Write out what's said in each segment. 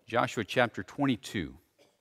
Joshua chapter 22.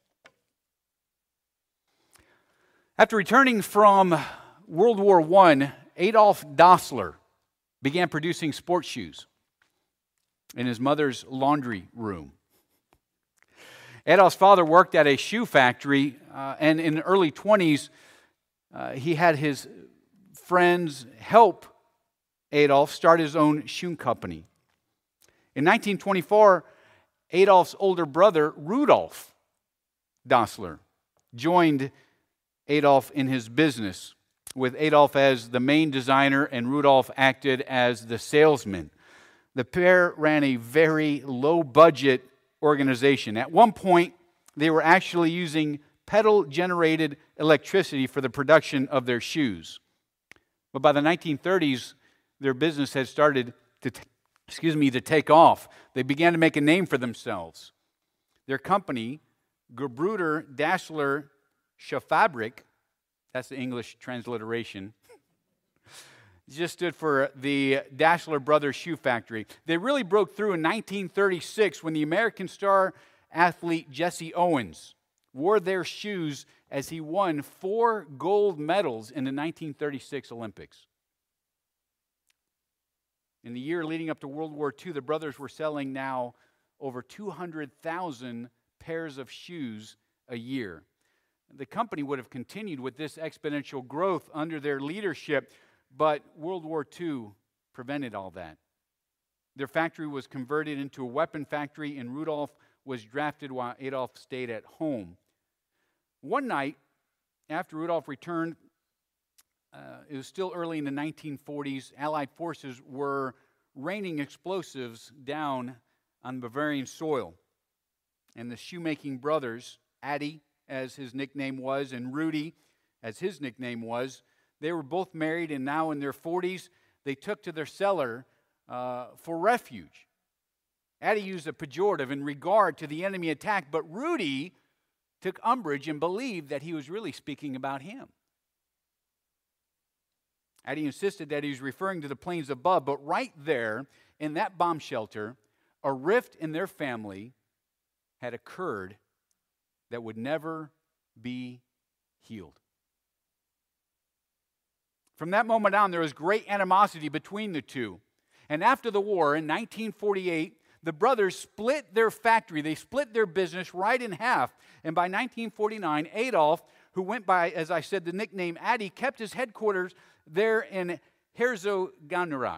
After returning from World War I, Adolf Dassler began producing sports shoes in his mother's laundry room. Adolf's father worked at a shoe factory, and in the early 20s, he had his friends help Adolf start his own shoe company. In 1924, Adolf's older brother, Rudolf Dassler, joined Adolf in his business, with Adolf as the main designer and Rudolf acted as the salesman. The pair ran a very low-budget organization. At one point, they were actually using pedal-generated electricity for the production of their shoes. But by the 1930s, their business had started to take off. They began to make a name for themselves. Their company, Gebruder Dassler Schuhfabrik, that's the English transliteration, just stood for the Dassler Brothers Shoe Factory. They really broke through in 1936 when the American star athlete Jesse Owens wore their shoes as he won 4 gold medals in the 1936 Olympics. In the year leading up to World War II, the brothers were selling now over 200,000 pairs of shoes a year. The company would have continued with this exponential growth under their leadership, but World War II prevented all that. Their factory was converted into a weapon factory, and Rudolf was drafted while Adolf stayed at home. One night, after Rudolf returned, it was still early in the 1940s, Allied forces were raining explosives down on Bavarian soil. And the shoemaking brothers, Addy, as his nickname was, and Rudy, as his nickname was, they were both married and now in their 40s. They took to their cellar for refuge. Addy used a pejorative in regard to the enemy attack, but Rudy took umbrage and believed that he was really speaking about him. Addy insisted that he was referring to the planes above, but right there in that bomb shelter, a rift in their family had occurred that would never be healed. From that moment on, there was great animosity between the two. And after the war in 1948, the brothers split their factory. They split their business right in half. And by 1949, Adolf, who went by, as I said, the nickname Addy, kept his headquarters there in Herzogenaurach.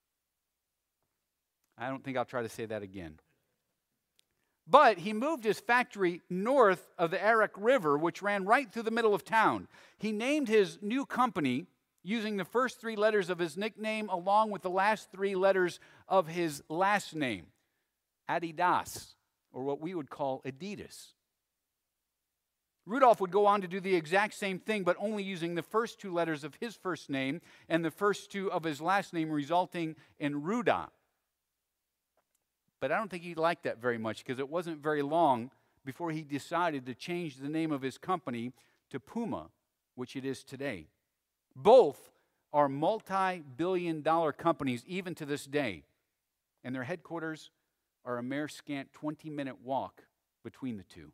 I don't think I'll try to say that again. But he moved his factory north of the Arak River, which ran right through the middle of town. He named his new company using the first 3 letters of his nickname along with the last 3 letters of his last name, Adidas, or what we would call Adidas. Rudolf would go on to do the exact same thing, but only using the first 2 letters of his first name and the first 2 of his last name, resulting in Ruda. But I don't think he liked that very much, because it wasn't very long before he decided to change the name of his company to Puma, which it is today. Both are multi-billion-dollar companies even to this day, and their headquarters are a mere scant 20-minute walk between the two.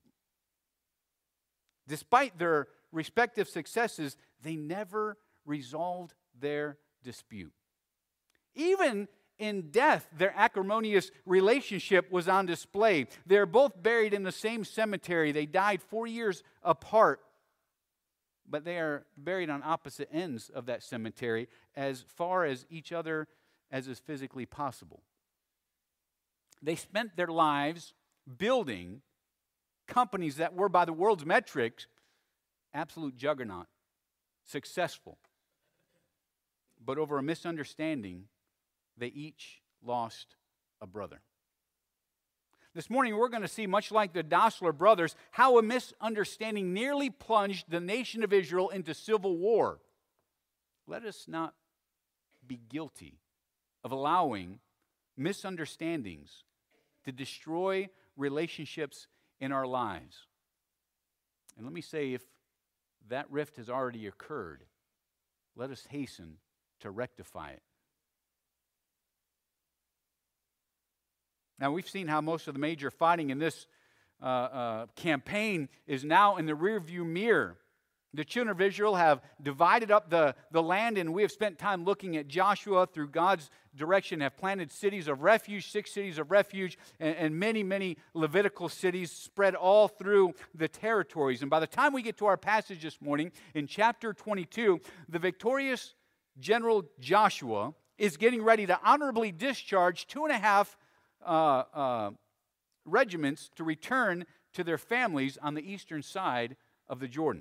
Despite their respective successes, they never resolved their dispute. Even in death, their acrimonious relationship was on display. They're both buried in the same cemetery. They died 4 years apart, but they are buried on opposite ends of that cemetery as far as each other as is physically possible. They spent their lives building companies that were, by the world's metrics, absolute juggernaut, successful. But over a misunderstanding, they each lost a brother. This morning we're going to see, much like the Dassler brothers, how a misunderstanding nearly plunged the nation of Israel into civil war. Let us not be guilty of allowing misunderstandings to destroy relationships in our lives. And let me say, if that rift has already occurred, let us hasten to rectify it. Now, we've seen how most of the major fighting in this campaign is now in the rearview mirror. The children of Israel have divided up the land, and we have spent time looking at Joshua through God's direction, have planted cities of refuge, 6 cities of refuge, and many, many Levitical cities spread all through the territories. And by the time we get to our passage this morning, in chapter 22, the victorious General Joshua is getting ready to honorably discharge 2.5 regiments to return to their families on the eastern side of the Jordan.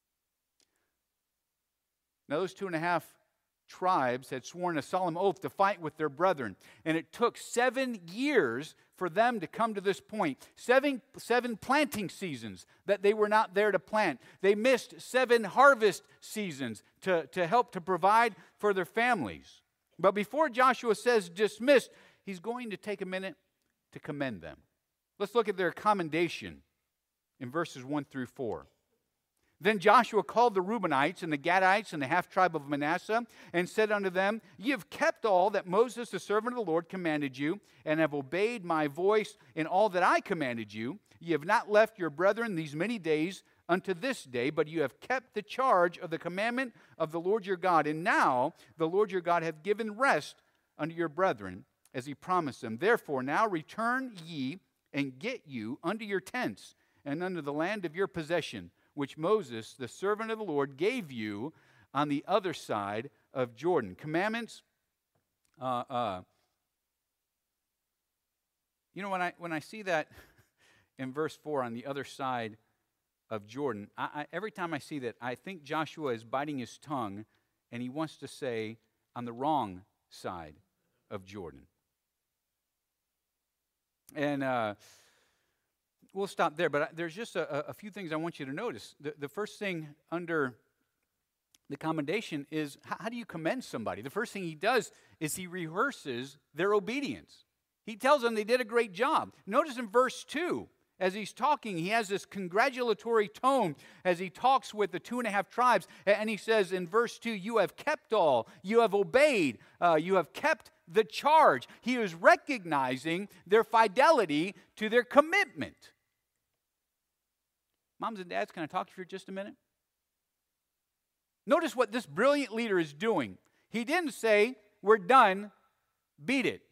Now, those 2.5 tribes had sworn a solemn oath to fight with their brethren, and it took 7 years for them to come to this point. Seven planting seasons that they were not there to plant. They missed 7 harvest seasons to help to provide for their families. But before Joshua says dismissed, he's going to take a minute to commend them. Let's look at their commendation in verses 1 through 4. Then Joshua called the Reubenites and the Gadites and the half-tribe of Manasseh and said unto them, Ye have kept all that Moses the servant of the Lord commanded you, and have obeyed my voice in all that I commanded you. Ye have not left your brethren these many days unto this day, but you have kept the charge of the commandment of the Lord your God. And now the Lord your God hath given rest unto your brethren, as he promised them. Therefore now return ye and get you unto your tents and unto the land of your possession, which Moses, the servant of the Lord, gave you on the other side of Jordan. Commandments. When I see that in verse 4, on the other side of Jordan, every time I see that, I think Joshua is biting his tongue, and he wants to say, on the wrong side of Jordan. And we'll stop there, but there's just a few things I want you to notice. The first thing under the commendation is, how do you commend somebody? The first thing he does is he rehearses their obedience. He tells them they did a great job. Notice in verse 2, as he's talking, he has this congratulatory tone as he talks with the 2.5 tribes, and he says in verse 2, you have kept all, you have obeyed, you have kept the charge. He is recognizing their fidelity to their commitment. Moms and dads, can I talk to you for just a minute? Notice what this brilliant leader is doing. He didn't say, we're done, beat it.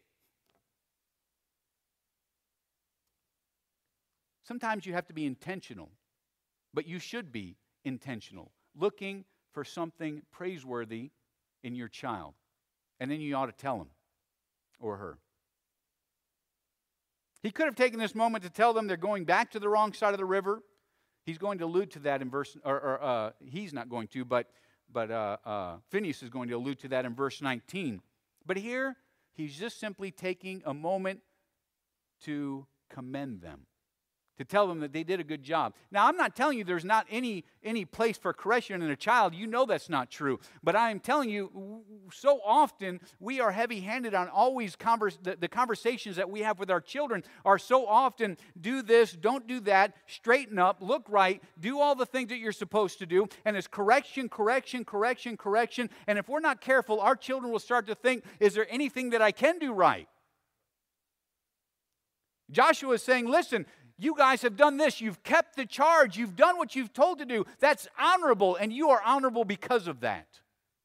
Sometimes you have to be intentional, but you should be intentional, looking for something praiseworthy in your child. And then you ought to tell him or her. He could have taken this moment to tell them they're going back to the wrong side of the river. He's going to allude to that in verse, he's not going to, but Phineas is going to allude to that in verse 19. But here, he's just simply taking a moment to commend them, to tell them that they did a good job. Now, I'm not telling you there's not any place for correction in a child. You know that's not true. But I am telling you, so often we are heavy-handed on always the conversations that we have with our children are so often, do this, don't do that, straighten up, look right, do all the things that you're supposed to do, and it's correction, correction, correction, correction. And if we're not careful, our children will start to think, is there anything that I can do right? Joshua is saying, listen, you guys have done this. You've kept the charge. You've done what you've told to do. That's honorable, and you are honorable because of that.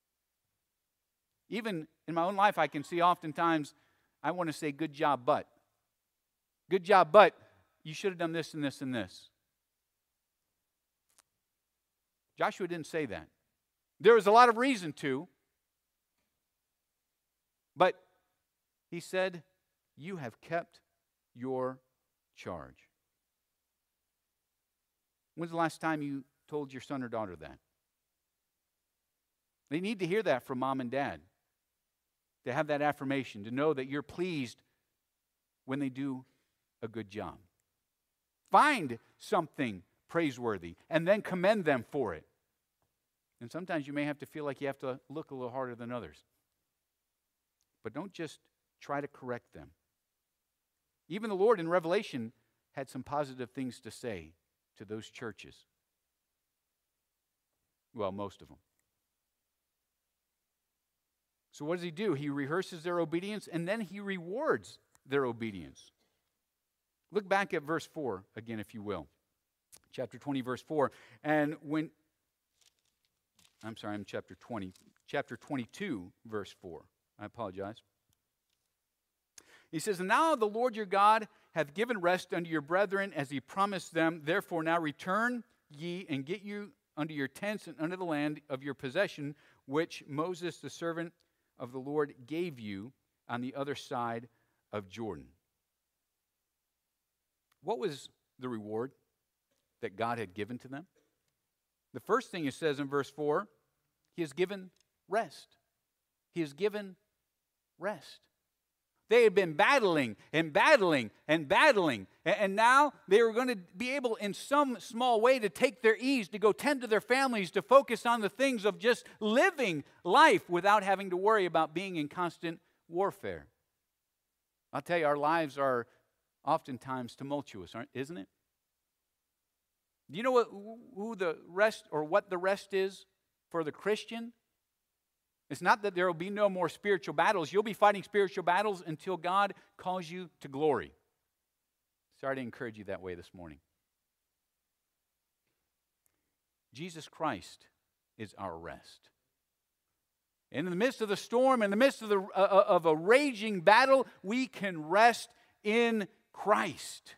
Even in my own life, I can see oftentimes I want to say, good job, but. Good job, but you should have done this and this and this. Joshua didn't say that. There was a lot of reason to, but he said, you have kept your charge. When's the last time you told your son or daughter that? They need to hear that from mom and dad, to have that affirmation, to know that you're pleased when they do a good job. Find something praiseworthy and then commend them for it. And sometimes you may have to feel like you have to look a little harder than others. But don't just try to correct them. Even the Lord in Revelation had some positive things to say to those churches. Well, most of them. So what does he do? He rehearses their obedience, and then he rewards their obedience. Look back at verse 4 again, if you will. Chapter 20, verse 4. And when, I'm chapter 20. Chapter 22, verse 4. I apologize. He says, "And now the Lord your God hath given rest unto your brethren as he promised them. Therefore now return ye and get you unto your tents and unto the land of your possession, which Moses the servant of the Lord gave you on the other side of Jordan." What was the reward that God had given to them? The first thing it says in verse 4, he has given rest. He has given rest. They had been battling and battling and battling, and now they were going to be able in some small way to take their ease, to go tend to their families, to focus on the things of just living life without having to worry about being in constant warfare. I'll tell you, our lives are oftentimes tumultuous, isn't it? Do you know who the rest or what the rest is for the Christian? It's not that there will be no more spiritual battles. You'll be fighting spiritual battles until God calls you to glory. Sorry to encourage you that way this morning. Jesus Christ is our rest. In the midst of the storm, in the midst of a raging battle, we can rest in Christ.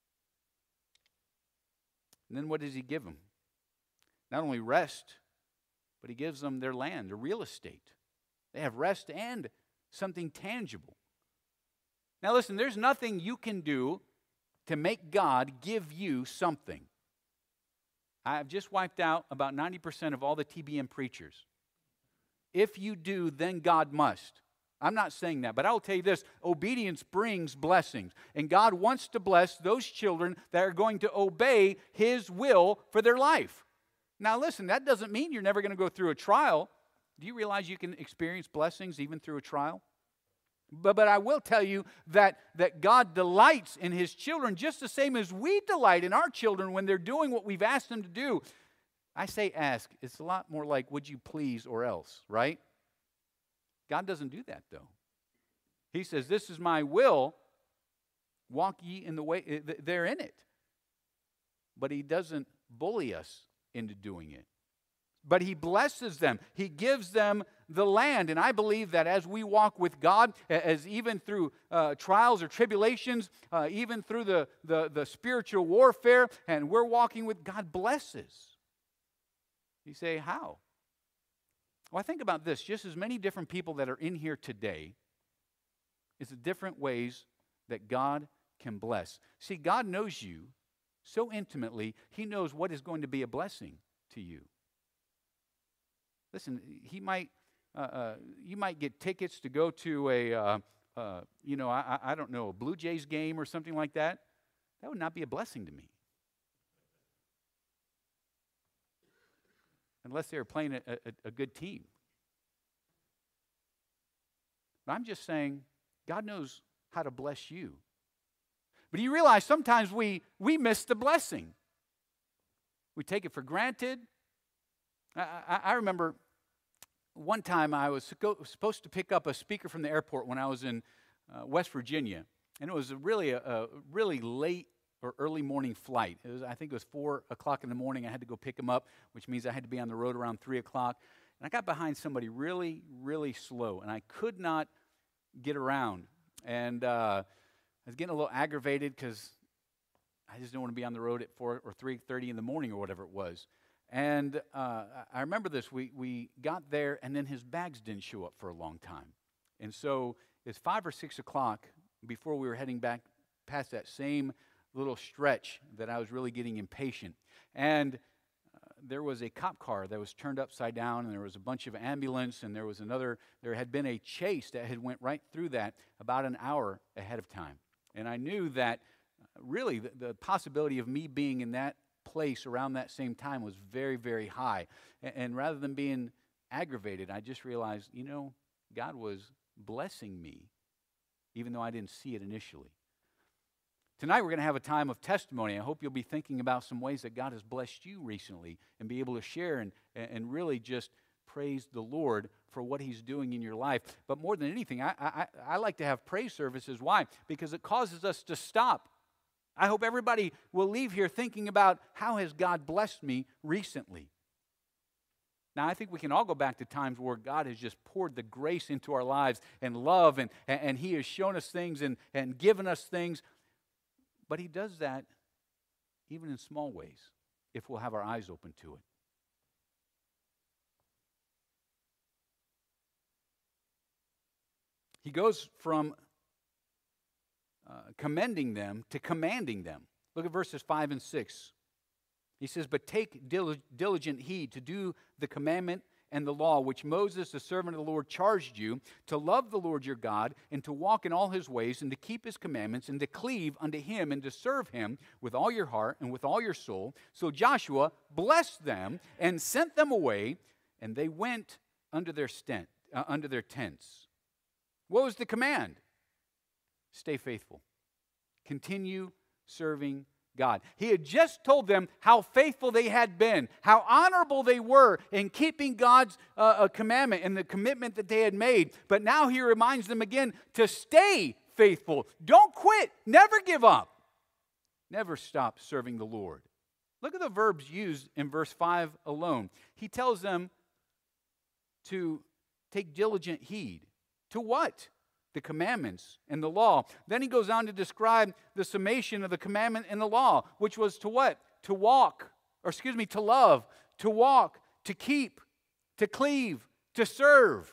And then what does he give them? Not only rest, but he gives them their land, their real estate. They have rest and something tangible. Now listen, there's nothing you can do to make God give you something. I've just wiped out about 90% of all the TBN preachers. If you do, then God must. I'm not saying that, but I will tell you this: obedience brings blessings. And God wants to bless those children that are going to obey his will for their life. Now listen, that doesn't mean you're never going to go through a trial. Do you realize you can experience blessings even through a trial? But I will tell you that God delights in his children just the same as we delight in our children when they're doing what we've asked them to do. I say ask. It's a lot more like, would you please or else, right? God doesn't do that, though. He says, this is my will. Walk ye in the way. They're in it. But he doesn't bully us into doing it. But he blesses them. He gives them the land. And I believe that as we walk with God, as even through trials or tribulations, even through the spiritual warfare, and we're walking with God, blesses. You say, how? Well, I think about this. Just as many different people that are in here today, is the different ways that God can bless. See, God knows you so intimately, he knows what is going to be a blessing to you. Listen, you might get tickets to go to I don't know, a Blue Jays game or something like that. That would not be a blessing to me. Unless they were playing a good team. But I'm just saying, God knows how to bless you. But you realize sometimes we miss the blessing. We take it for granted. I remember one time I was supposed to pick up a speaker from the airport when I was in West Virginia. And it was a really late or early morning flight. I think it was 4 o'clock in the morning. I had to go pick him up, which means I had to be on the road around 3 o'clock. And I got behind somebody really, really slow, and I could not get around. And I was getting a little aggravated because I just didn't want to be on the road at 4 or 3:30 in the morning or whatever it was. And I remember this. We got there, and then his bags didn't show up for a long time. And so it's 5 or 6 o'clock before we were heading back past that same little stretch that I was really getting impatient. And there was a cop car that was turned upside down, and there was a bunch of ambulance, and there had been a chase that had went right through that about an hour ahead of time. And I knew that really the possibility of me being in that place around that same time was very, very high. And rather than being aggravated, I just realized, God was blessing me, even though I didn't see it initially. Tonight we're going to have a time of testimony. I hope you'll be thinking about some ways that God has blessed you recently and be able to share and really just praise the Lord for what he's doing in your life. But more than anything, I like to have praise services. Why? Because it causes us to stop I hope everybody will leave here thinking about, how has God blessed me recently? Now, I think we can all go back to times where God has just poured the grace into our lives and love, and He has shown us things and given us things. But He does that even in small ways, if we'll have our eyes open to it. He goes from commending them to commanding them. Look at verses 5 and 6. He says, "But take diligent heed to do the commandment and the law which Moses, the servant of the Lord, charged you, to love the Lord your God, and to walk in all His ways, and to keep His commandments, and to cleave unto Him, and to serve Him with all your heart and with all your soul." So Joshua blessed them and sent them away, and they went under their tents. What was the command? Stay faithful. Continue serving God. He had just told them how faithful they had been, how honorable they were in keeping God's commandment and the commitment that they had made. But now He reminds them again to stay faithful. Don't quit. Never give up. Never stop serving the Lord. Look at the verbs used in verse 5 alone. He tells them to take diligent heed. To what? The commandments and the law. Then he goes on to describe the summation of the commandment and the law, which was to what? To walk, to love, to walk, to keep, to cleave, to serve.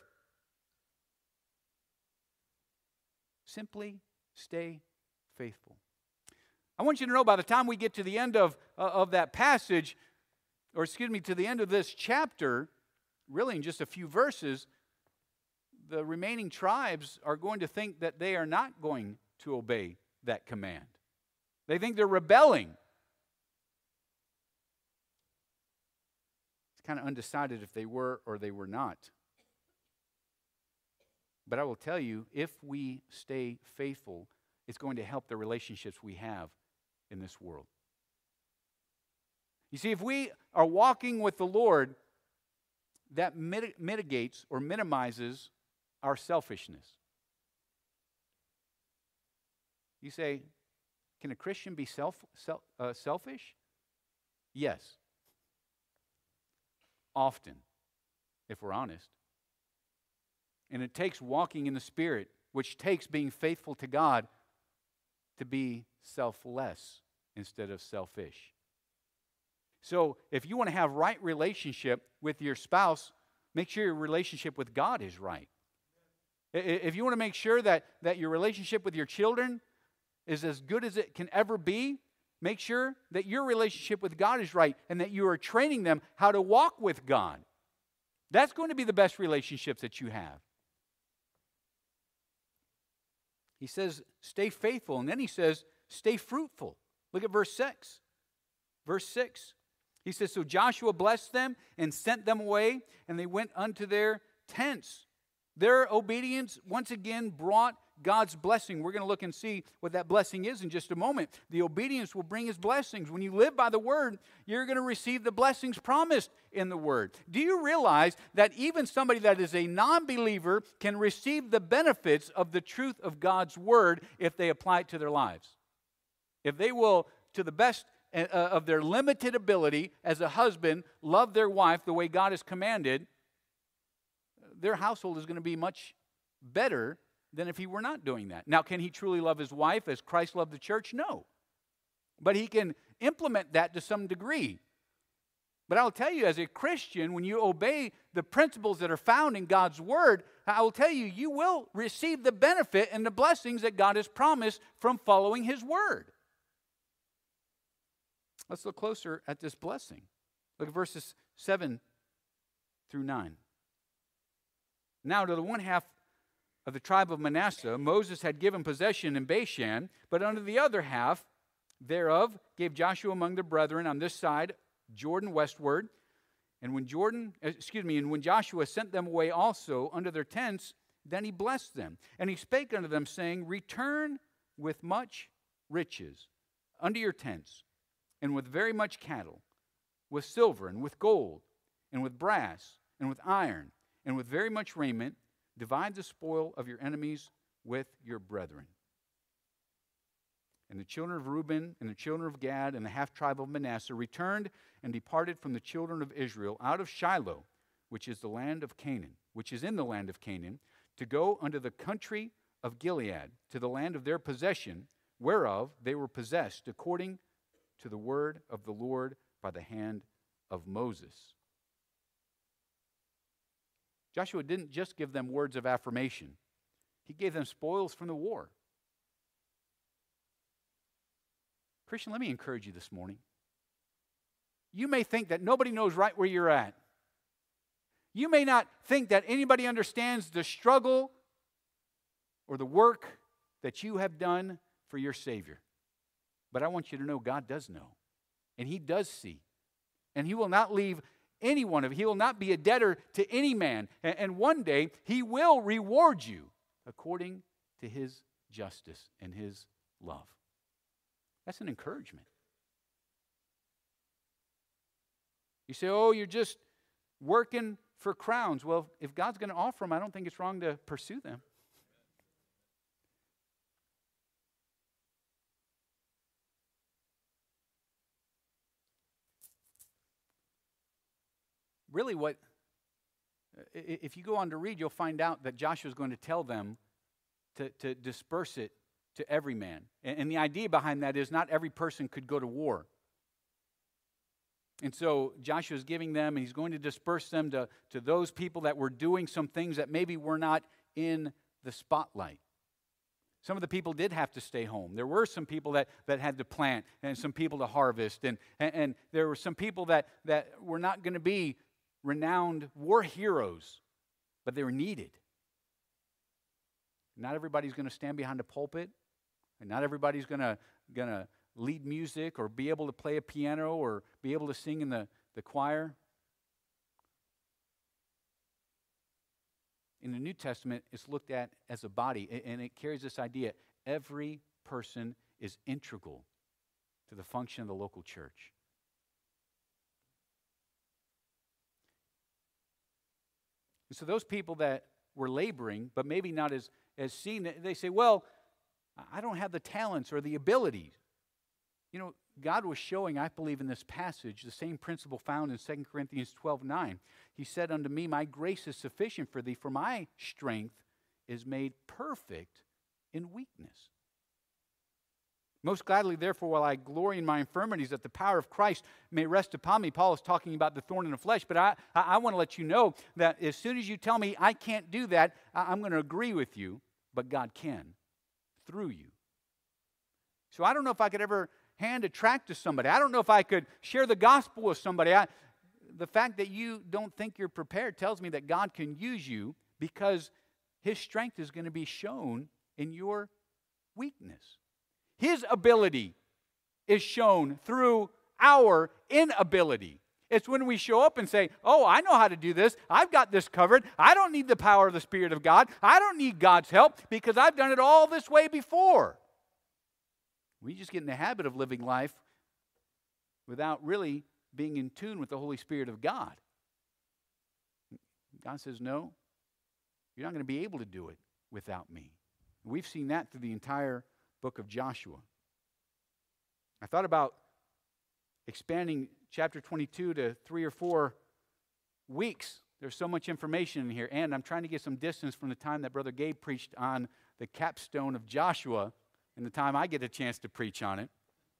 Simply stay faithful. I want you to know, by the time we get to the end of that passage, to the end of this chapter, really in just a few verses, the remaining tribes are going to think that they are not going to obey that command. They think they're rebelling. It's kind of undecided if they were or they were not. But I will tell you, if we stay faithful, it's going to help the relationships we have in this world. You see, if we are walking with the Lord, that mitigates or minimizes our selfishness. You say, can a Christian be selfish? Yes. Often, if we're honest. And it takes walking in the Spirit, which takes being faithful to God, to be selfless instead of selfish. So if you want to have right relationship with your spouse, make sure your relationship with God is right. If you want to make sure that your relationship with your children is as good as it can ever be, make sure that your relationship with God is right and that you are training them how to walk with God. That's going to be the best relationships that you have. He says, stay faithful, and then he says, stay fruitful. Look at verse 6. Verse 6. He says, so Joshua blessed them and sent them away, and they went unto their tents. Their obedience, once again, brought God's blessing. We're going to look and see what that blessing is in just a moment. The obedience will bring His blessings. When you live by the Word, you're going to receive the blessings promised in the Word. Do you realize that even somebody that is a non-believer can receive the benefits of the truth of God's Word if they apply it to their lives? If they will, to the best of their limited ability as a husband, love their wife the way God has commanded, their household is going to be much better than if he were not doing that. Now, can he truly love his wife as Christ loved the church? No. But he can implement that to some degree. But I'll tell you, as a Christian, when you obey the principles that are found in God's Word, I will tell you, you will receive the benefit and the blessings that God has promised from following His Word. Let's look closer at this blessing. Look at verses 7 through 9. Now to the one half of the tribe of Manasseh, Moses had given possession in Bashan, but unto the other half thereof gave Joshua among the brethren on this side, Jordan westward. And when Joshua sent them away also unto their tents, then he blessed them. And he spake unto them, saying, return with much riches unto your tents, and with very much cattle, with silver, and with gold, and with brass, and with iron, and with very much raiment, divide the spoil of your enemies with your brethren. And the children of Reuben and the children of Gad and the half-tribe of Manasseh returned and departed from the children of Israel out of Shiloh, which is in the land of Canaan, to go unto the country of Gilead, to the land of their possession, whereof they were possessed, according to the word of the Lord by the hand of Moses. Joshua didn't just give them words of affirmation. He gave them spoils from the war. Christian, let me encourage you this morning. You may think that nobody knows right where you're at. You may not think that anybody understands the struggle or the work that you have done for your Savior. But I want you to know God does know. And He does see. And He will not leave any one of you. He will not be a debtor to any man. And one day He will reward you according to His justice and His love. That's an encouragement. You say, oh, you're just working for crowns. Well, if God's going to offer them, I don't think it's wrong to pursue them. Really, if you go on to read, you'll find out that Joshua is going to tell them to disperse it to every man. And the idea behind that is not every person could go to war. And so Joshua is giving them, and he's going to disperse them to those people that were doing some things that maybe were not in the spotlight. Some of the people did have to stay home. There were some people that had to plant and some people to harvest. And there were some people that were not going to be renowned war heroes, but they were needed. Not everybody's going to stand behind a pulpit, and not everybody's going to lead music or be able to play a piano or be able to sing in the choir. In the New Testament, it's looked at as a body, and it carries this idea: every person is integral to the function of the local church. And so those people that were laboring, but maybe not as seen, they say, well, I don't have the talents or the abilities. You know, God was showing, I believe, in this passage, the same principle found in 2 Corinthians 12:9. He said unto me, my grace is sufficient for thee, for my strength is made perfect in weakness. Most gladly, therefore, while I glory in my infirmities, that the power of Christ may rest upon me. Paul is talking about the thorn in the flesh, but I want to let you know that as soon as you tell me I can't do that, I'm going to agree with you, but God can through you. So I don't know if I could ever hand a tract to somebody. I don't know if I could share the gospel with somebody. The fact that you don't think you're prepared tells me that God can use you because His strength is going to be shown in your weakness. His ability is shown through our inability. It's when we show up and say, oh, I know how to do this. I've got this covered. I don't need the power of the Spirit of God. I don't need God's help because I've done it all this way before. We just get in the habit of living life without really being in tune with the Holy Spirit of God. God says, no, you're not going to be able to do it without me. We've seen that through the entire book of Joshua. I thought about expanding chapter 22 to 3 or 4 weeks. There's so much information in here, and I'm trying to get some distance from the time that Brother Gabe preached on the capstone of Joshua and the time I get a chance to preach on it.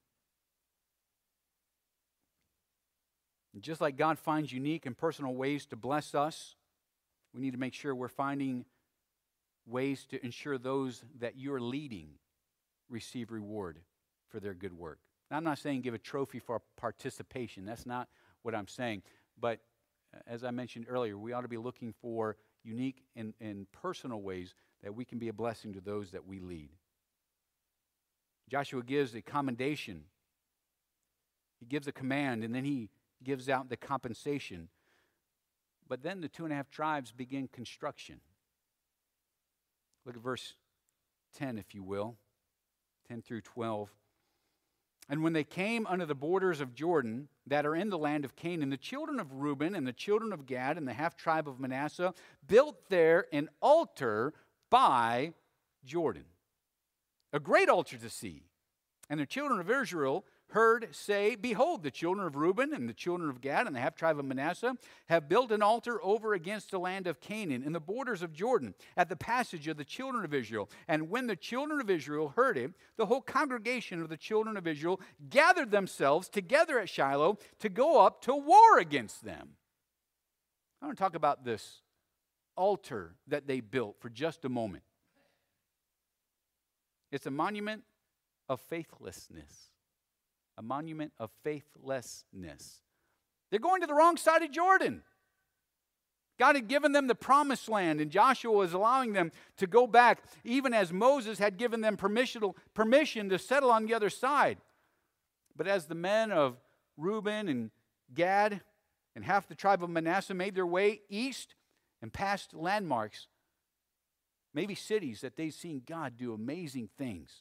And just like God finds unique and personal ways to bless us, we need to make sure we're finding ways to ensure those that you're leading receive reward for their good work. Now, I'm not saying give a trophy for participation. That's not what I'm saying. But as I mentioned earlier, we ought to be looking for unique and personal ways that we can be a blessing to those that we lead. Joshua gives a commendation. He gives a command, and then he gives out the compensation. But then the 2.5 tribes begin construction. Look at verse 10, if you will, 10 through 12. And when they came unto the borders of Jordan that are in the land of Canaan, the children of Reuben and the children of Gad and the half-tribe of Manasseh built there an altar by Jordan, a great altar to see. And the children of Israel heard say, Behold, the children of Reuben and the children of Gad and the half-tribe of Manasseh have built an altar over against the land of Canaan in the borders of Jordan at the passage of the children of Israel. And when the children of Israel heard it, the whole congregation of the children of Israel gathered themselves together at Shiloh to go up to war against them. I want to talk about this altar that they built for just a moment. It's a monument of faithlessness. A monument of faithlessness. They're going to the wrong side of Jordan. God had given them the promised land, and Joshua was allowing them to go back, even as Moses had given them permission to settle on the other side. But as the men of Reuben and Gad and half the tribe of Manasseh made their way east and past landmarks, maybe cities that they'd seen God do amazing things,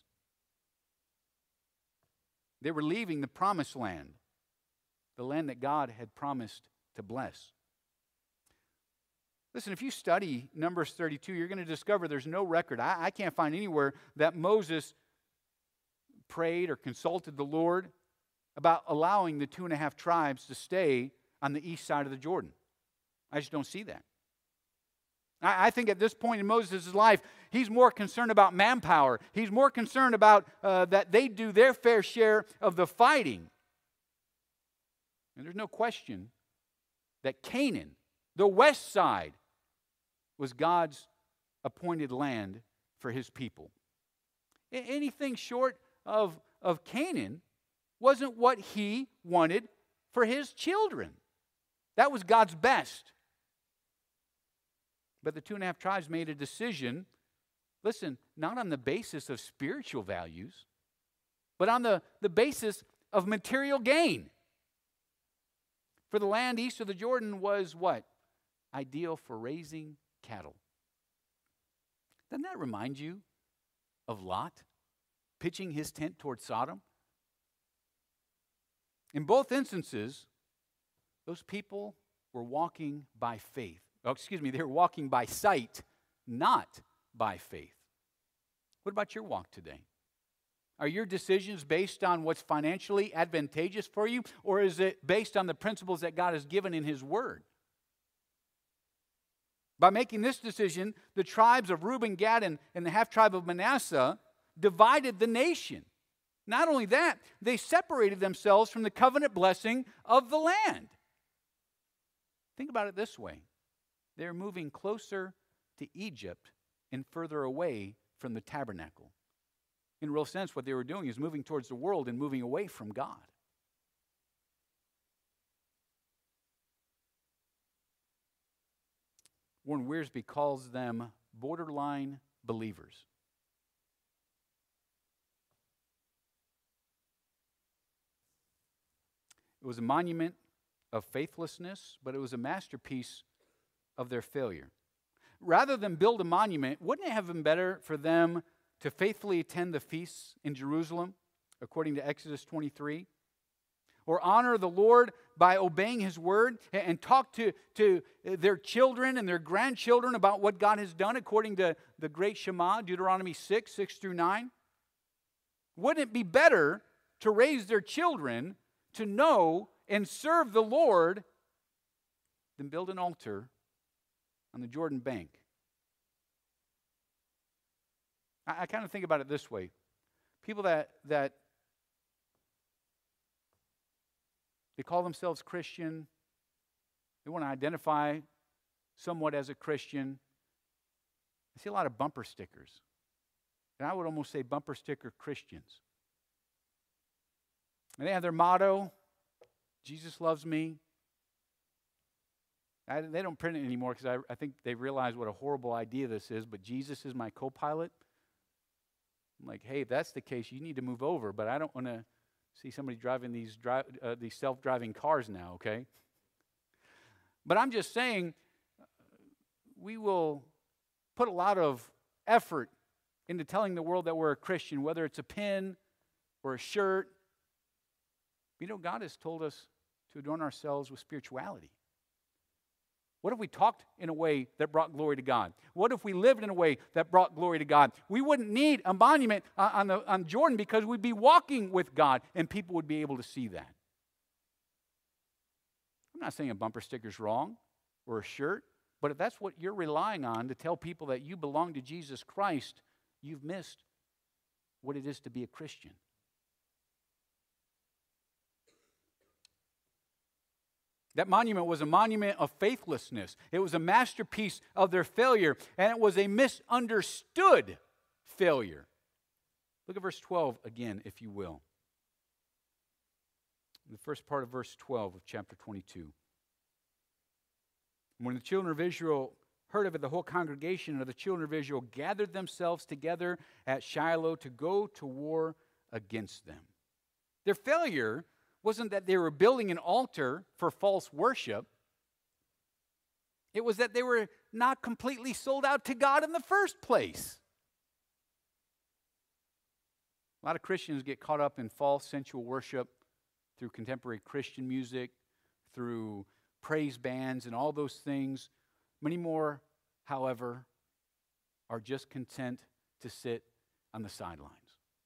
they were leaving the promised land, the land that God had promised to bless. Listen, if you study Numbers 32, you're going to discover there's no record. I can't find anywhere that Moses prayed or consulted the Lord about allowing the 2.5 tribes to stay on the east side of the Jordan. I just don't see that. I think at this point in Moses' life, he's more concerned about manpower. He's more concerned about that they do their fair share of the fighting. And there's no question that Canaan, the west side, was God's appointed land for his people. Anything short of Canaan wasn't what he wanted for his children. That was God's best. But the 2.5 tribes made a decision, listen, not on the basis of spiritual values, but on the basis of material gain. For the land east of the Jordan was what? Ideal for raising cattle. Doesn't that remind you of Lot pitching his tent toward Sodom? In both instances, those people were walking by faith. They were walking by sight, not by faith. What about your walk today? Are your decisions based on what's financially advantageous for you, or is it based on the principles that God has given in His Word? By making this decision, the tribes of Reuben, Gad, and the half-tribe of Manasseh divided the nation. Not only that, they separated themselves from the covenant blessing of the land. Think about it this way. They're moving closer to Egypt and further away from the tabernacle. In a real sense, what they were doing is moving towards the world and moving away from God. Warren Wiersbe calls them borderline believers. It was a monument of faithlessness, but it was a masterpiece of their failure. Rather than build a monument, wouldn't it have been better for them to faithfully attend the feasts in Jerusalem, according to Exodus 23? Or honor the Lord by obeying His word and talk to their children and their grandchildren about what God has done, according to the great Shema, Deuteronomy 6:6-9? Wouldn't it be better to raise their children to know and serve the Lord than build an altar on the Jordan bank? I kind of think about it this way. People that they call themselves Christian, they want to identify somewhat as a Christian. I see a lot of bumper stickers. And I would almost say bumper sticker Christians. And they have their motto, Jesus loves me. They don't print it anymore because I think they've realized what a horrible idea this is, but Jesus is my co-pilot. I'm like, hey, if that's the case, you need to move over, but I don't want to see somebody driving these self-driving cars now, okay? But I'm just saying, we will put a lot of effort into telling the world that we're a Christian, whether it's a pin or a shirt. You know, God has told us to adorn ourselves with spirituality. What if we talked in a way that brought glory to God? What if we lived in a way that brought glory to God? We wouldn't need a monument on Jordan because we'd be walking with God and people would be able to see that. I'm not saying a bumper sticker's wrong or a shirt, but if that's what you're relying on to tell people that you belong to Jesus Christ, you've missed what it is to be a Christian. That monument was a monument of faithlessness. It was a masterpiece of their failure, and it was a misunderstood failure. Look at verse 12 again, if you will. The first part of verse 12 of chapter 22. When the children of Israel heard of it, the whole congregation of the children of Israel gathered themselves together at Shiloh to go to war against them. Their failure wasn't that they were building an altar for false worship. It was that they were not completely sold out to God in the first place. A lot of Christians get caught up in false sensual worship through contemporary Christian music, through praise bands and all those things. Many more, however, are just content to sit on the sidelines.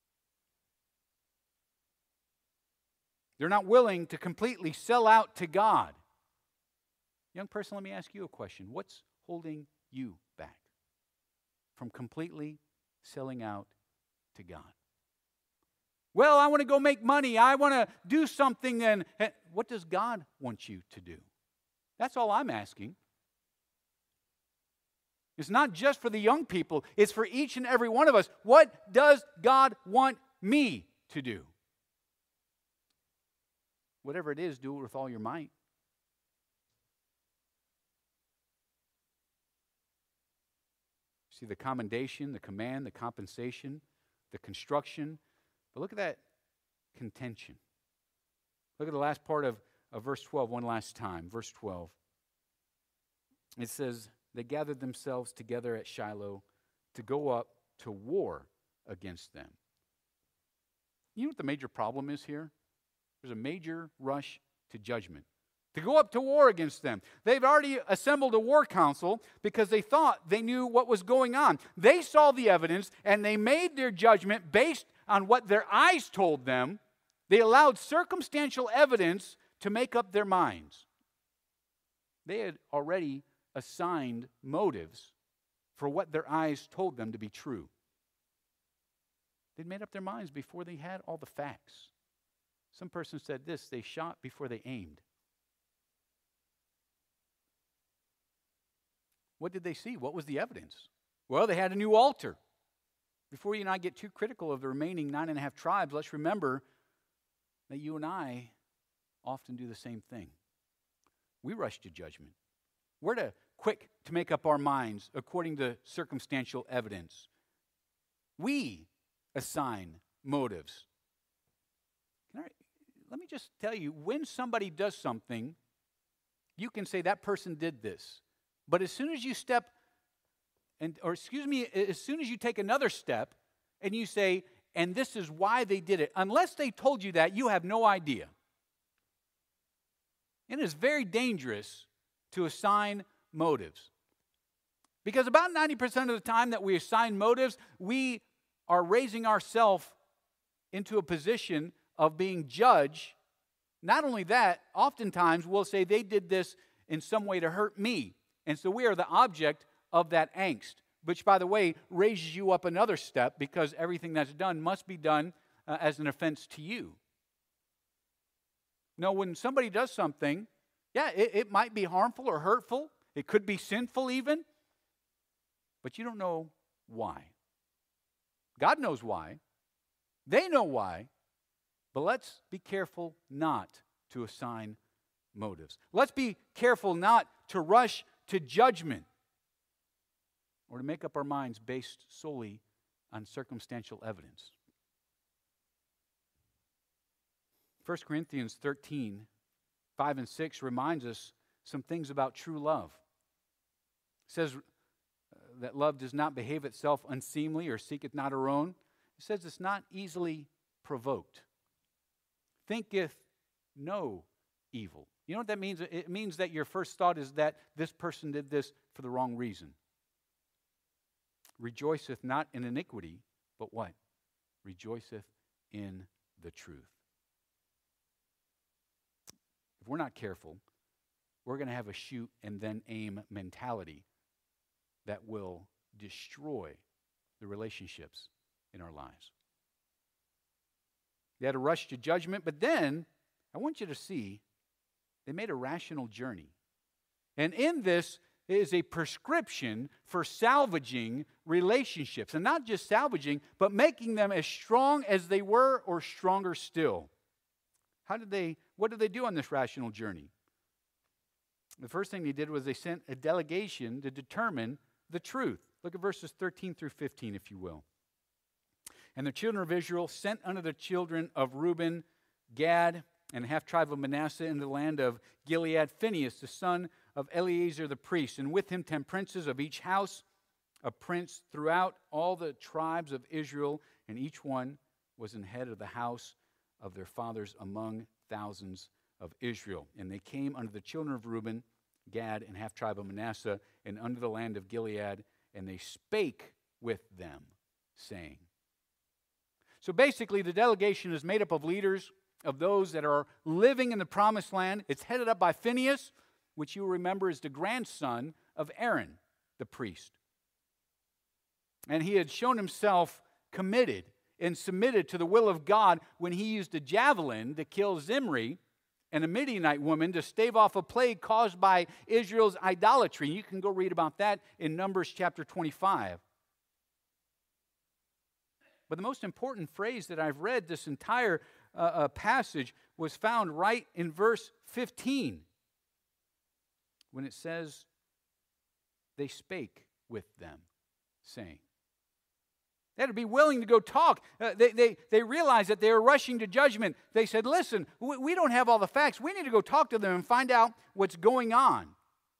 They're not willing to completely sell out to God. Young person, let me ask you a question. What's holding you back from completely selling out to God? Well, I want to go make money. I want to do something. And what does God want you to do? That's all I'm asking. It's not just for the young people. It's for each and every one of us. What does God want me to do? Whatever it is, do it with all your might. See the commendation, the command, the compensation, the construction. But look at that contention. Look at the last part of verse 12 one last time. Verse 12. It says, they gathered themselves together at Shiloh to go up to war against them. You know what the major problem is here? There's a major rush to judgment. To go up to war against them. They've already assembled a war council because they thought they knew what was going on. They saw the evidence and they made their judgment based on what their eyes told them. They allowed circumstantial evidence to make up their minds. They had already assigned motives for what their eyes told them to be true. They'd made up their minds before they had all the facts. Some person said this, they shot before they aimed. What did they see? What was the evidence? Well, they had a new altar. Before you and I get too critical of the remaining 9.5 tribes, let's remember that you and I often do the same thing. We rush to judgment. We're quick to make up our minds according to circumstantial evidence. We assign motives. Let me just tell you, when somebody does something, you can say that person did this. But as soon as you as soon as you take another step and you say, and this is why they did it, unless they told you that, you have no idea. It is very dangerous to assign motives. Because about 90% of the time that we assign motives, we are raising ourselves into a position of being judged. Not only that, oftentimes we'll say they did this in some way to hurt me. And so we are the object of that angst, which, by the way, raises you up another step because everything that's done must be done as an offense to you. No, when somebody does something, it might be harmful or hurtful. It could be sinful even, but you don't know why. God knows why. They know why. But let's be careful not to assign motives. Let's be careful not to rush to judgment or to make up our minds based solely on circumstantial evidence. 1 Corinthians 13, 5 and 6 reminds us some things about true love. It says that love does not behave itself unseemly or seeketh not her own. It says it's not easily provoked. Thinketh no evil. You know what that means? It means that your first thought is that this person did this for the wrong reason. Rejoiceth not in iniquity, but what? Rejoiceth in the truth. If we're not careful, we're going to have a shoot and then aim mentality that will destroy the relationships in our lives. They had a rush to judgment, but then I want you to see they made a rational journey. And in this is a prescription for salvaging relationships. And not just salvaging, but making them as strong as they were or stronger still. What did they do on this rational journey? The first thing they did was they sent a delegation to determine the truth. Look at verses 13 through 15, if you will. And the children of Israel sent unto the children of Reuben, Gad, and half tribe of Manasseh in the land of Gilead, Phinehas, the son of Eleazar the priest, and with him 10 princes of each house, a prince throughout all the tribes of Israel, and each one was an head of the house of their fathers among thousands of Israel. And they came unto the children of Reuben, Gad, and half tribe of Manasseh, and unto the land of Gilead, and they spake with them, saying. So basically, the delegation is made up of leaders, of those that are living in the promised land. It's headed up by Phinehas, which you remember is the grandson of Aaron, the priest. And he had shown himself committed and submitted to the will of God when he used a javelin to kill Zimri and a Midianite woman to stave off a plague caused by Israel's idolatry. You can go read about that in Numbers chapter 25. But the most important phrase that I've read this entire passage was found right in verse 15 when it says, they spake with them, saying. They had to be willing to go talk. They realized that they were rushing to judgment. They said, listen, we don't have all the facts. We need to go talk to them and find out what's going on.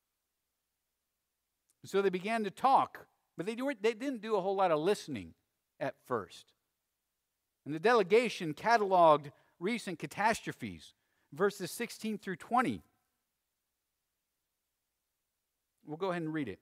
So they began to talk, but they didn't do a whole lot of listening at first. And the delegation cataloged recent catastrophes, verses 16 through 20. We'll go ahead and read it.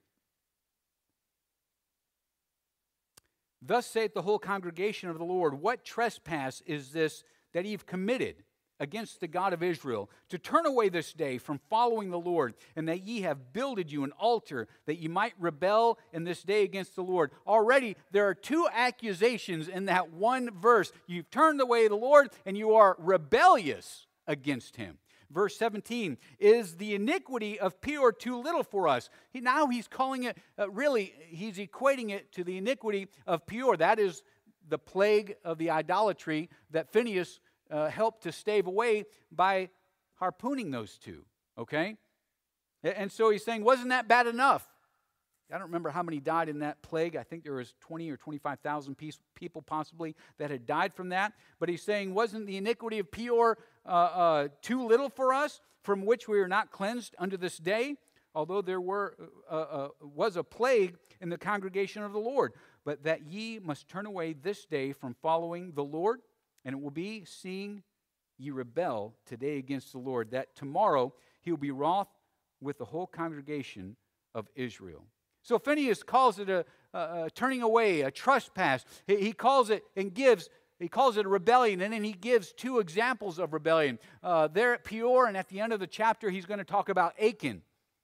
Thus saith the whole congregation of the Lord, what trespass is this that ye have committed against the God of Israel, to turn away this day from following the Lord, and that ye have builded you an altar, that ye might rebel in this day against the Lord. Already there are 2 accusations in that one verse. You've turned away the Lord, and you are rebellious against him. Verse 17, is the iniquity of Peor too little for us? Now he's calling it, he's equating it to the iniquity of Peor. That is the plague of the idolatry that Phinehas helped to stave away by harpooning those 2, okay? And so he's saying, wasn't that bad enough? I don't remember how many died in that plague. I think there was 20 or 25,000 people possibly that had died from that. But he's saying, wasn't the iniquity of Peor too little for us, from which we are not cleansed unto this day? Although there was a plague in the congregation of the Lord. But that ye must turn away this day from following the Lord, and it will be, seeing ye rebel today against the Lord, that tomorrow he will be wroth with the whole congregation of Israel. So Phinehas calls it a turning away, a trespass. He calls it he calls it a rebellion, and then he gives 2 examples of rebellion. There at Peor, and at the end of the chapter, he's going to talk about Achan.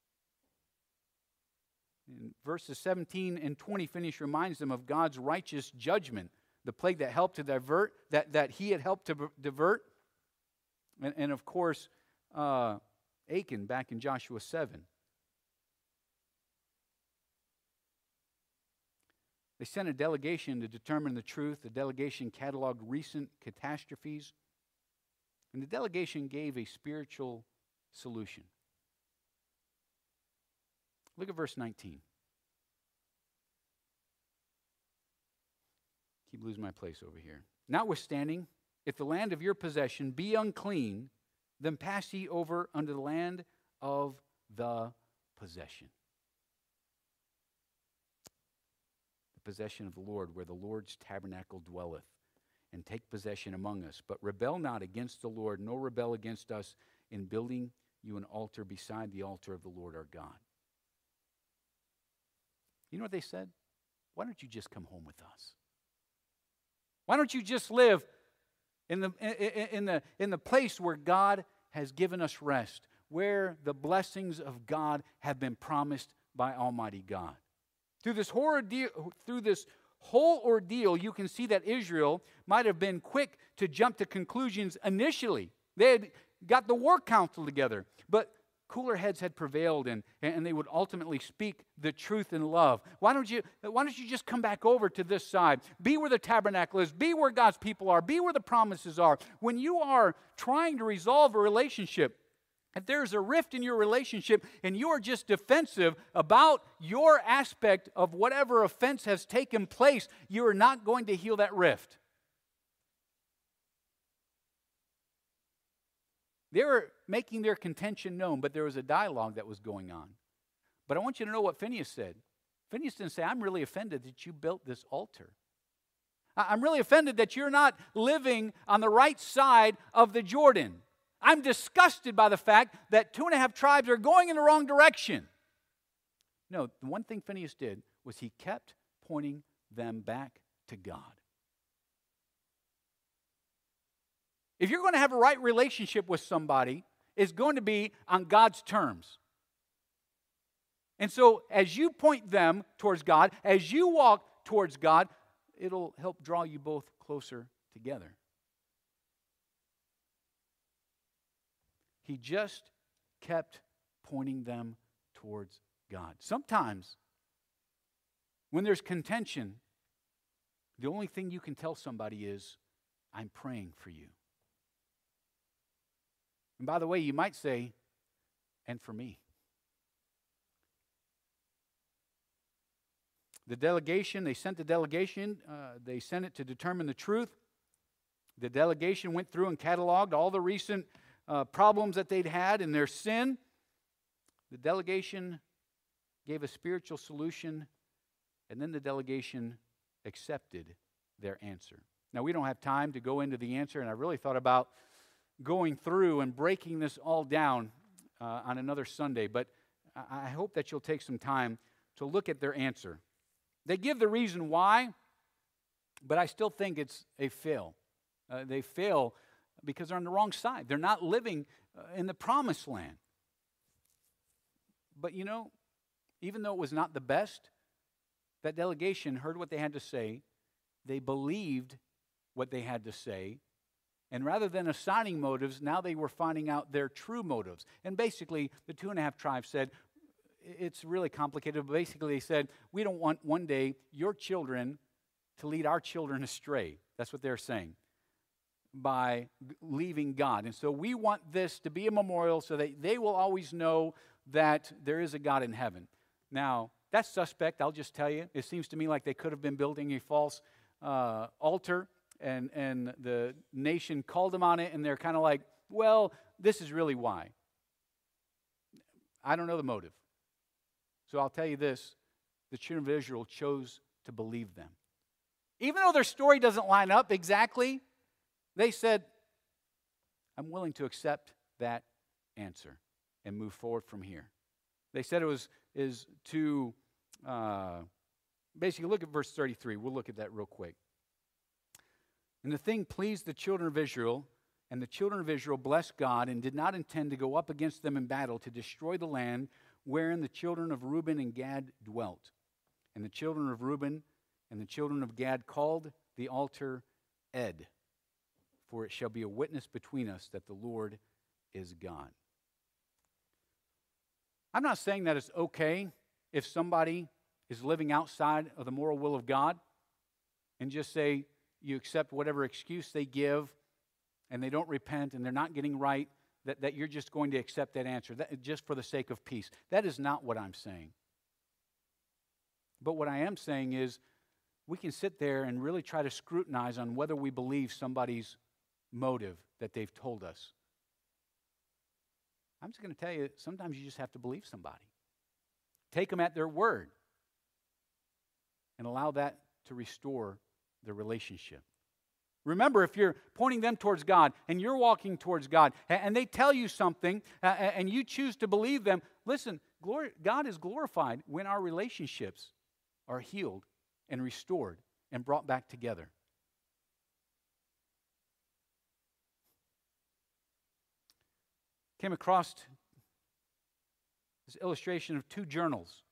In verses 17 and 20, Phinehas reminds them of God's righteous judgment, the plague that helped to divert, that he had helped to divert. And of course, Achan back in Joshua 7. They sent a delegation to determine the truth. The delegation cataloged recent catastrophes. And the delegation gave a spiritual solution. Look at verse 19. Keep losing my place over here. Notwithstanding, if the land of your possession be unclean, then pass ye over unto the land of the possession. Possession of the Lord, where the Lord's tabernacle dwelleth, and take possession among us. But rebel not against the Lord, nor rebel against us in building you an altar beside the altar of the Lord our God. You know what they said? Why don't you just come home with us? Why don't you just live in the place where God has given us rest, where the blessings of God have been promised by Almighty God? Through this whole ordeal, you can see that Israel might have been quick to jump to conclusions initially. They had got the war council together, but cooler heads had prevailed, and they would ultimately speak the truth in love. Why don't you just come back over to this side? Be where the tabernacle is. Be where God's people are. Be where the promises are. When you are trying to resolve a relationship, if there's a rift in your relationship and you are just defensive about your aspect of whatever offense has taken place, you are not going to heal that rift. They were making their contention known, but there was a dialogue that was going on. But I want you to know what Phinehas said. Phinehas didn't say, I'm really offended that you built this altar. I'm really offended that you're not living on the right side of the Jordan. I'm disgusted by the fact that 2.5 tribes are going in the wrong direction. No, the one thing Phinehas did was he kept pointing them back to God. If you're going to have a right relationship with somebody, it's going to be on God's terms. And so as you point them towards God, as you walk towards God, it'll help draw you both closer together. He just kept pointing them towards God. Sometimes, when there's contention, the only thing you can tell somebody is, I'm praying for you. And by the way, you might say, and for me. They sent the delegation, they sent it to determine the truth. The delegation went through and cataloged all the recent problems that they'd had in their sin. The delegation gave a spiritual solution, and then the delegation accepted their answer. Now, we don't have time to go into the answer, and I really thought about going through and breaking this all down on another Sunday, but I hope that you'll take some time to look at their answer. They give the reason why, but I still think it's a fail. They fail because they're on the wrong side. They're not living in the promised land. But you know, even though it was not the best, that delegation heard what they had to say. They believed what they had to say. And rather than assigning motives, now they were finding out their true motives. And basically, the 2.5 tribes said, it's really complicated, but basically they said, we don't want one day your children to lead our children astray. That's what they're saying, by leaving God. And so we want this to be a memorial so that they will always know that there is a God in heaven. Now, that's suspect, I'll just tell you. It seems to me like they could have been building a false altar, and the nation called them on it, and they're kind of like, well, this is really why. I don't know the motive. So I'll tell you this, the children of Israel chose to believe them. Even though their story doesn't line up exactly, they said, I'm willing to accept that answer and move forward from here. They said basically look at verse 33. We'll look at that real quick. And the thing pleased the children of Israel, and the children of Israel blessed God and did not intend to go up against them in battle to destroy the land wherein the children of Reuben and Gad dwelt. And the children of Reuben and the children of Gad called the altar Ed, for it shall be a witness between us that the Lord is God. I'm not saying that it's okay if somebody is living outside of the moral will of God and just say you accept whatever excuse they give and they don't repent and they're not getting right, that you're just going to accept that answer just for the sake of peace. That is not what I'm saying. But what I am saying is we can sit there and really try to scrutinize on whether we believe somebody's motive that they've told us. I'm just going to tell you, sometimes you just have to believe somebody. Take them at their word and allow that to restore the relationship. Remember, if you're pointing them towards God and you're walking towards God and they tell you something and you choose to believe them, listen, God is glorified when our relationships are healed and restored and brought back together. Came across this illustration of two journals.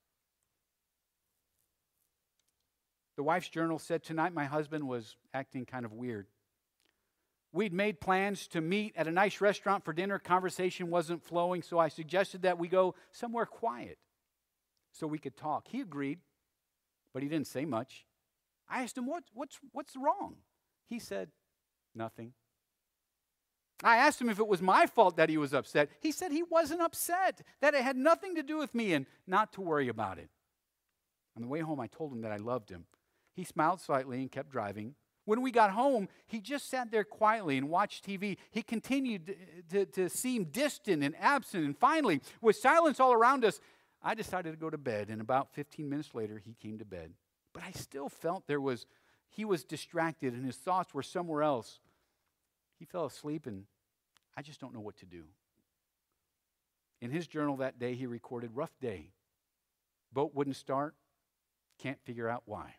The wife's journal said, "Tonight my husband was acting kind of weird. We'd made plans to meet at a nice restaurant for dinner. Conversation wasn't flowing, so I suggested that we go somewhere quiet so we could talk. He agreed, but he didn't say much. I asked him, what's wrong? He said, nothing. I asked him if it was my fault that he was upset. He said he wasn't upset, that it had nothing to do with me and not to worry about it. On the way home, I told him that I loved him. He smiled slightly and kept driving. When we got home, he just sat there quietly and watched TV. He continued to seem distant and absent. And finally, with silence all around us, I decided to go to bed. And about 15 minutes later, he came to bed. But I still felt he was distracted and his thoughts were somewhere else. He fell asleep, and I just don't know what to do. In his journal that day, he recorded, "Rough day. Boat wouldn't start. Can't figure out why."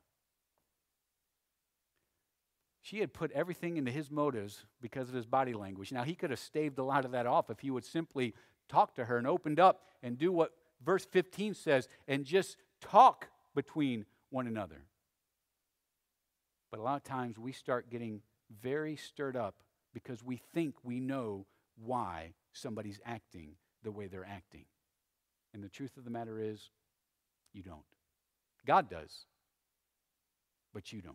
She had put everything into his motives because of his body language. Now, he could have staved a lot of that off if he would simply talk to her and opened up and do what verse 15 says and just talk between one another. But a lot of times we start getting very stirred up because we think we know why somebody's acting the way they're acting. And the truth of the matter is, you don't. God does, but you don't.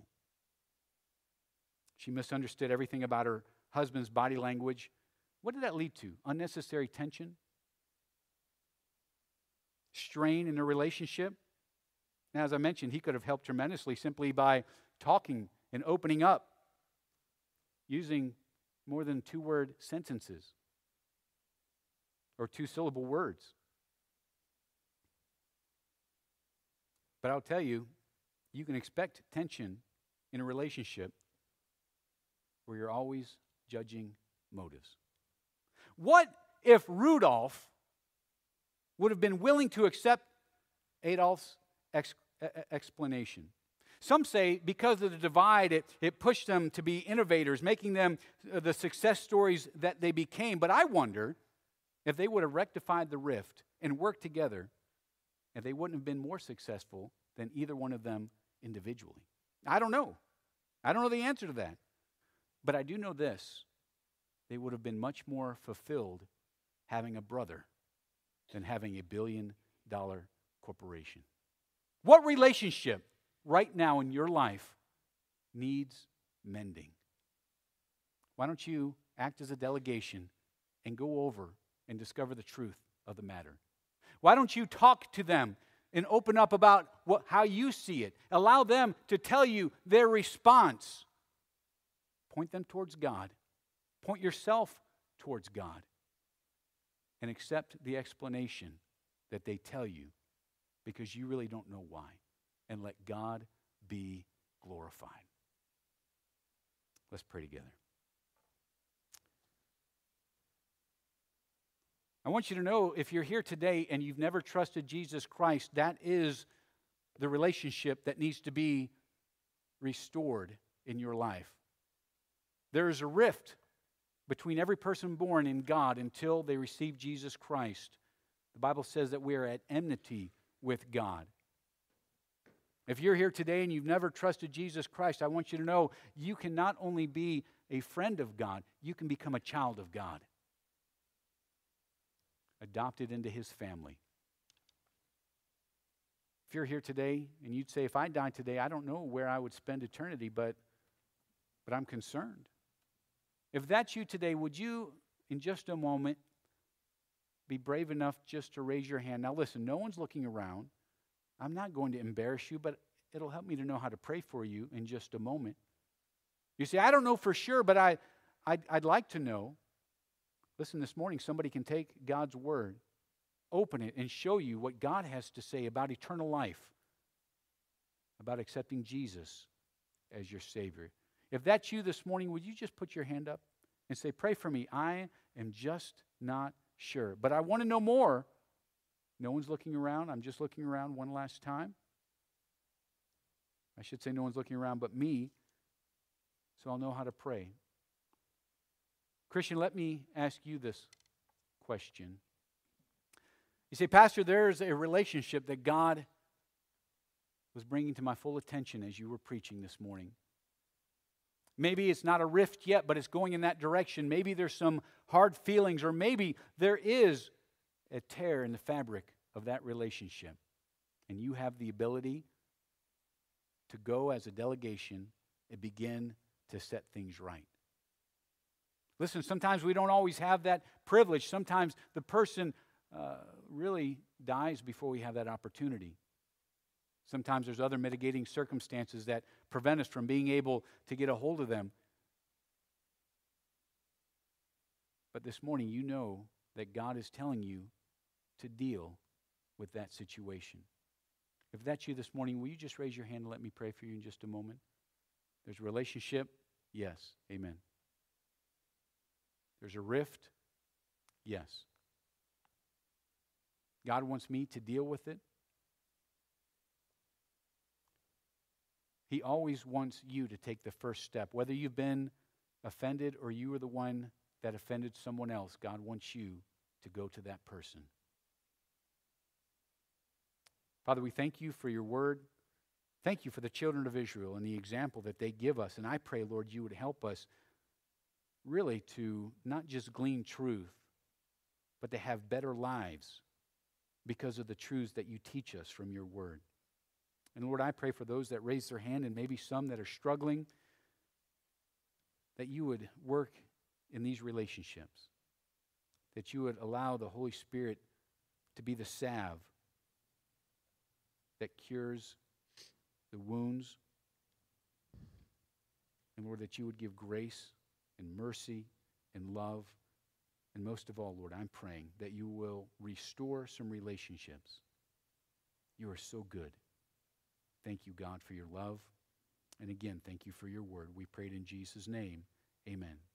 She misunderstood everything about her husband's body language. What did that lead to? Unnecessary tension? Strain in their relationship? Now, as I mentioned, he could have helped tremendously simply by talking and opening up, using more than 2-word sentences or 2-syllable words. But I'll tell you, you can expect tension in a relationship where you're always judging motives. What if Rudolph would have been willing to accept Adolf's explanation? Some say because of the divide, it pushed them to be innovators, making them the success stories that they became. But I wonder if they would have rectified the rift and worked together, if they wouldn't have been more successful than either one of them individually. I don't know. I don't know the answer to that. But I do know this. They would have been much more fulfilled having a brother than having a billion-dollar corporation. What relationship right now in your life needs mending? Why don't you act as a delegation and go over and discover the truth of the matter? Why don't you talk to them and open up about how you see it? Allow them to tell you their response. Point them towards God. Point yourself towards God. And accept the explanation that they tell you because you really don't know why. And let God be glorified. Let's pray together. I want you to know, if you're here today and you've never trusted Jesus Christ, that is the relationship that needs to be restored in your life. There is a rift between every person born in God until they receive Jesus Christ. The Bible says that we are at enmity with God. If you're here today and you've never trusted Jesus Christ, I want you to know you can not only be a friend of God, you can become a child of God. Adopted into His family. If you're here today and you'd say, if I died today, I don't know where I would spend eternity, but I'm concerned. If that's you today, would you, in just a moment, be brave enough just to raise your hand? Now listen, no one's looking around. I'm not going to embarrass you, but it'll help me to know how to pray for you in just a moment. You say, I don't know for sure, but I'd like to know. Listen, this morning somebody can take God's word, open it, and show you what God has to say about eternal life, about accepting Jesus as your Savior. If that's you this morning, would you just put your hand up and say, pray for me. I am just not sure. But I want to know more. No one's looking around. I'm just looking around one last time. I should say no one's looking around but me, so I'll know how to pray. Christian, let me ask you this question. You say, Pastor, there's a relationship that God was bringing to my full attention as you were preaching this morning. Maybe it's not a rift yet, but it's going in that direction. Maybe there's some hard feelings, or maybe there is a tear in the fabric of that relationship. And you have the ability to go as a delegation and begin to set things right. Listen, sometimes we don't always have that privilege. Sometimes the person really dies before we have that opportunity. Sometimes there's other mitigating circumstances that prevent us from being able to get a hold of them. But this morning, you know that God is telling you to deal with that situation. If that's you this morning, will you just raise your hand and let me pray for you in just a moment? There's a relationship? Yes. Amen. There's a rift? Yes. God wants me to deal with it. He always wants you to take the first step. Whether you've been offended or you were the one that offended someone else, God wants you to go to that person. Father, we thank you for your word. Thank you for the children of Israel and the example that they give us. And I pray, Lord, you would help us really to not just glean truth, but to have better lives because of the truths that you teach us from your word. And Lord, I pray for those that raise their hand and maybe some that are struggling, that you would work in these relationships, that you would allow the Holy Spirit to be the salve that cures the wounds. And Lord, that you would give grace and mercy and love. And most of all, Lord, I'm praying that you will restore some relationships. You are so good. Thank you, God, for your love. And again, thank you for your word. We prayed in Jesus' name. Amen.